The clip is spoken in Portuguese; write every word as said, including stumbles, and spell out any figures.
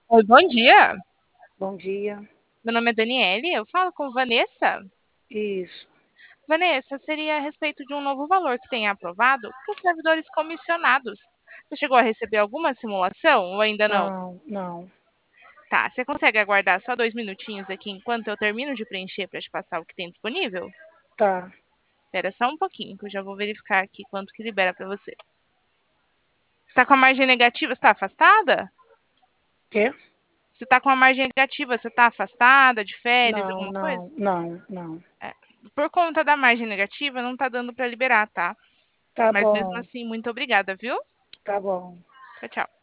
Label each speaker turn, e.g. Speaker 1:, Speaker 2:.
Speaker 1: Oi, bom dia.
Speaker 2: Bom dia.
Speaker 1: Meu nome é Daniele, eu falo com Vanessa.
Speaker 2: Isso.
Speaker 1: Vanessa, seria a respeito de um novo valor que tem aprovado para os servidores comissionados. Você chegou a receber alguma simulação ou ainda não?
Speaker 2: Não, não.
Speaker 1: Tá, você consegue aguardar só dois minutinhos aqui enquanto eu termino de preencher para te passar o que tem disponível?
Speaker 2: Tá.
Speaker 1: Espera só um pouquinho, que eu já vou verificar aqui quanto que libera para você. Você está com a margem negativa, você está afastada?
Speaker 2: Quê?
Speaker 1: Você está com a margem negativa, você está afastada de férias,
Speaker 2: Não,
Speaker 1: alguma coisa?
Speaker 2: não, não, não.
Speaker 1: É, por conta da margem negativa, não está dando para liberar, tá?
Speaker 2: Tá
Speaker 1: Mas mesmo
Speaker 2: bom,
Speaker 1: assim, muito obrigada, viu?
Speaker 2: tá bom.
Speaker 1: Tchau, tchau.